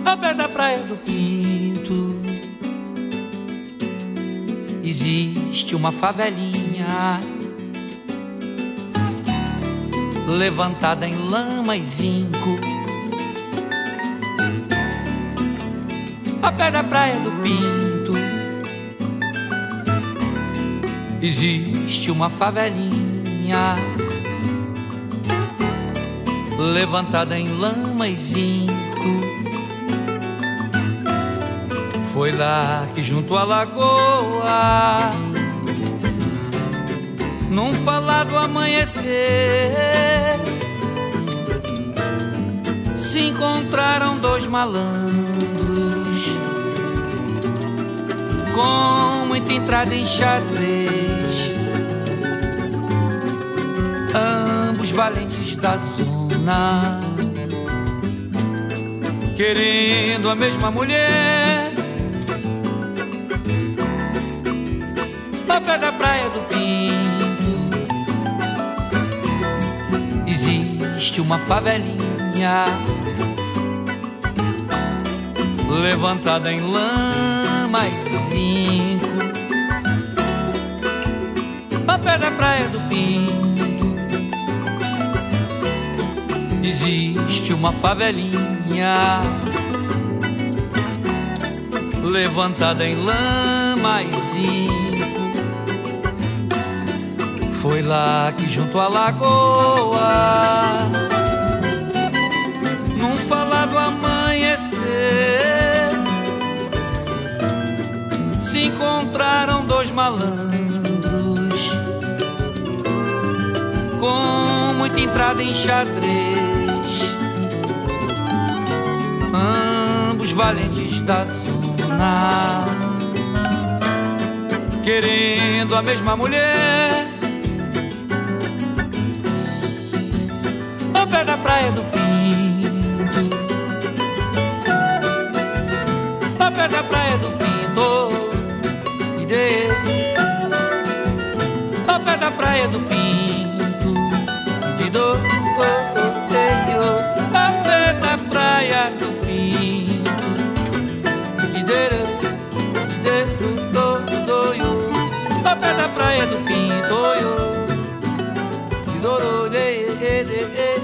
ao pé da praia do Pinto, existe uma favelinha levantada em lama e zinco. Ao pé da praia do Pinto existe uma favelinha levantada em lama e zinco. Foi lá que junto à lagoa, num falado amanhecer, se encontraram dois malandros com muita entrada em xadrez, ambos valentes da zona, querendo a mesma mulher. Ao pé da praia do Pinto existe uma favelinha levantada em lama e zinco. Ao pé da praia do Pinto existe uma favelinha levantada em lama e zinco. Foi lá que junto à lagoa, num falado amanhecer, se encontraram dois malandros com muita entrada em xadrez, ambos valentes da zona, querendo a mesma mulher. Ao pé da praia do Pinto, ao pé da praia do Pinto, ao pé da praia do Pinto, ao pé da praia do Pinto, ao pé da praia do Pinto,